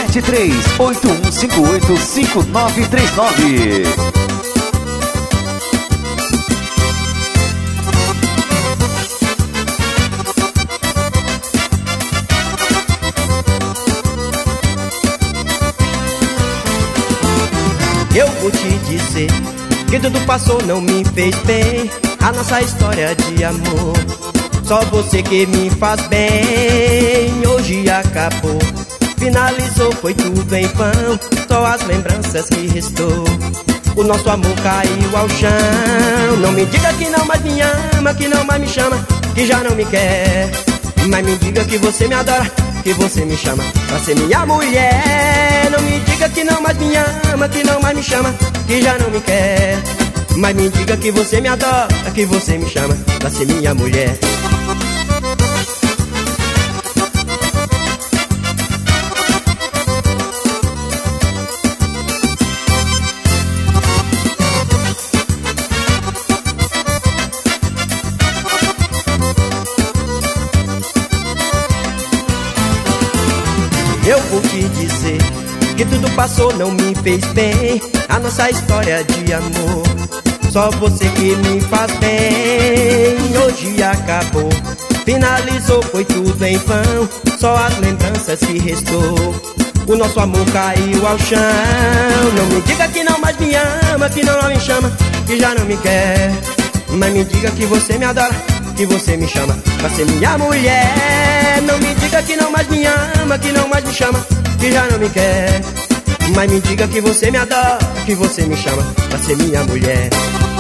7381585939. Eu vou te dizer que tudo passou, não me fez bem. A nossa história de amor, só você que me faz bem. Hoje acabou, finalizou, foi tudo em vão. Só as lembranças que restou, o nosso amor caiu ao chão. Não me diga que não mais me ama, que não mais me chama, que já não me quer. Mas me diga que você me adora, que você me chama pra ser minha mulher. Não me diga que não mais me ama, que não mais me chama, que já não me quer. Mas me diga que você me adora, que você me chama pra ser minha mulher. Eu vou te dizer que tudo passou, não me fez bem. A nossa história de amor, só você que me faz bem. Hoje acabou, finalizou, foi tudo em vão. Só as lembranças que restou, o nosso amor caiu ao chão. Não me diga que não mais me ama, que não me chama, que já não me quer. Mas me diga que você me adora, que você me chama pra ser minha mulher. Não me diga que não mais me ama, que não mais me chama, que já não me quer. Mas me diga que você me adora, que você me chama pra ser minha mulher.